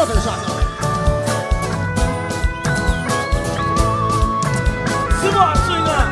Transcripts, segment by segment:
VJ. Simbora, swinga.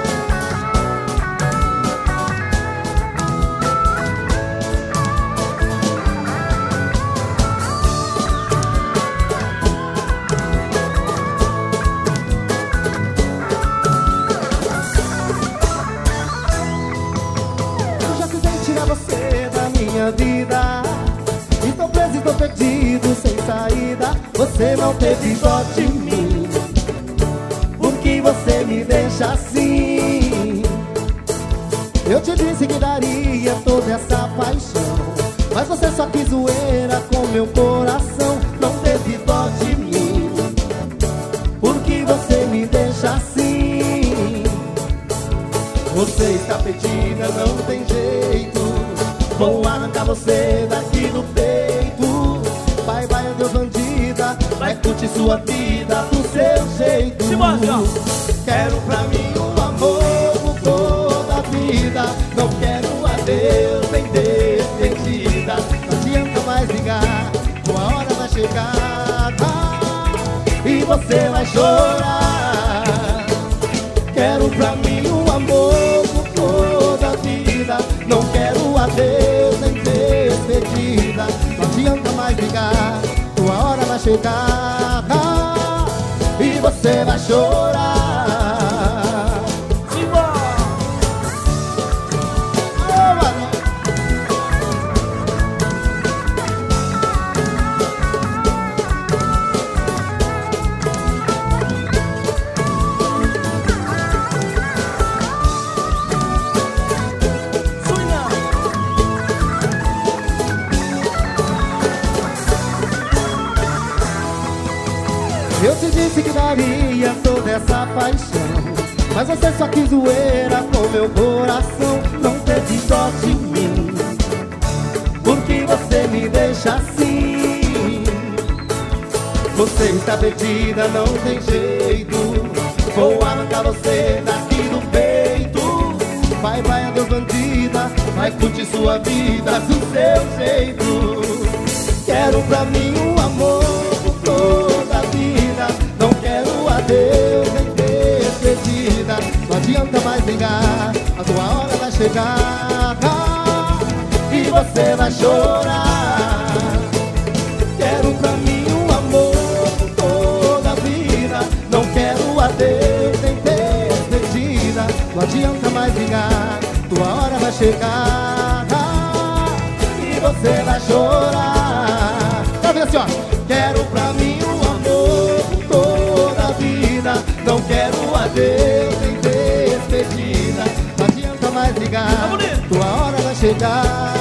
Eu já tentei tirar você da minha vida. Estou preso, estou perdido, sem saída. Você não teve dó de mim. Por que você me deixa assim? Eu te disse que daria toda essa paixão, mas você só quis zoeira com meu coração. Não teve dó de mim. Por que você me deixa assim? Você está perdida, não tem jeito. Vou arrancar você daqui do peito. Vai, vai, adeus bandida. Vai curtir sua vida do seu jeito. Quero pra mim um amor por toda a vida. Não quero adeus nem despedida. Não adianta mais ligar, uma hora vai chegar e você vai chorar. Quero pra mim um amor por toda a vida. Não quero adeus nem despedida. Não adianta mais ligar, tua hora vai chegar e você vai chorar. Eu te disse que daria toda essa paixão, mas você só quis zoeira com meu coração. Não teve dó de mim. Por que você me deixa assim? Você está perdida, não tem jeito. Vou arrancar você daqui do peito. Vai, vai, adeus bandida. Vai curtir sua vida do seu jeito. Quero pra mim um amor por toda a vida. Não quero adeus nem despedida. Não adianta mais ligar, a tua hora vai chegar e você vai chorar. Quero pra mim um amor por toda a vida. Não quero adeus nem despedida. Não adianta mais ligar, tua hora vai chegar e você vai chorar. Tá vendo assim, ó? Quero pra mim um amor por toda a vida. Não quero adeus nem despedida. Não adianta mais ligar, tua hora vai chegar